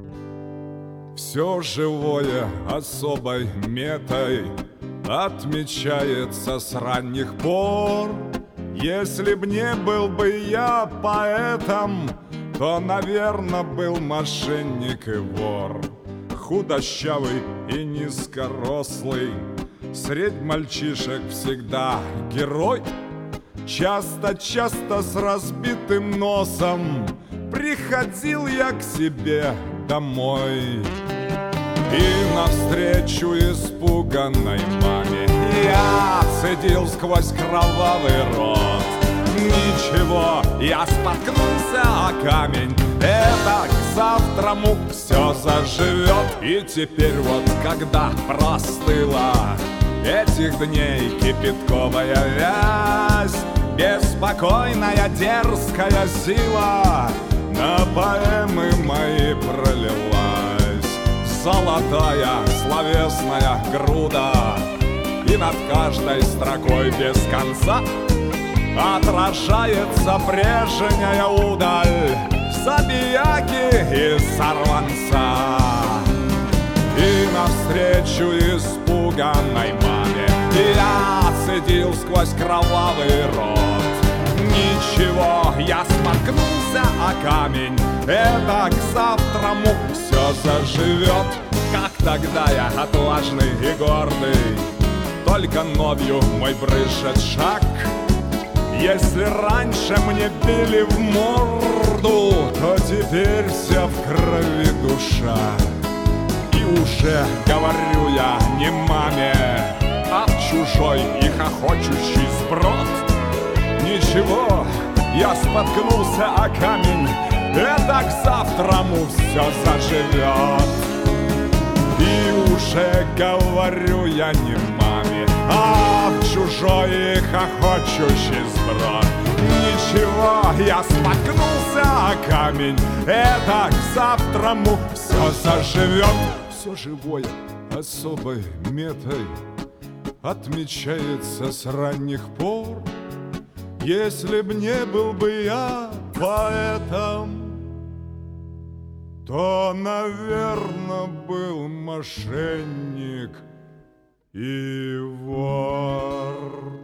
Все живое особой метой отмечается с ранних пор. Если б не был бы я поэтом, то, наверно, был мошенник и вор. Худощавый и низкорослый, средь мальчишек всегда герой. Часто-часто с разбитым носом приходил я к себе домой. И навстречу испуганной маме я цедил сквозь кровавый рот: ничего, я споткнулся о камень, это к завтраму все заживет. И теперь вот, когда простыла этих дней кипятковая вязь, беспокойная дерзкая сила на поэмы мои пролилась. Золотая словесная груда, и над каждой строкой без конца отражается прежняя удаль забияки и сорванца. И навстречу испуганной маме я цедил сквозь кровавый рот: ничего, я споткнулся о камень, это к завтраму все заживет. Как тогда я отважный и гордый, только новью мой брызжет шаг. Если раньше мне били в морду, то теперь вся в крови душа. И уже говорю я не маме, а чужой и хохочущий сброд: ничего, я споткнулся о камень, это к завтраму все заживет. И уже говорю я не маме, а чужой и хохочущий сброд: ничего, я споткнулся о камень, это к завтраму все заживет. Все живое особой метой отмечается с ранних пор. Если б не был бы я поэтом, то, наверно, был мошенник и вор.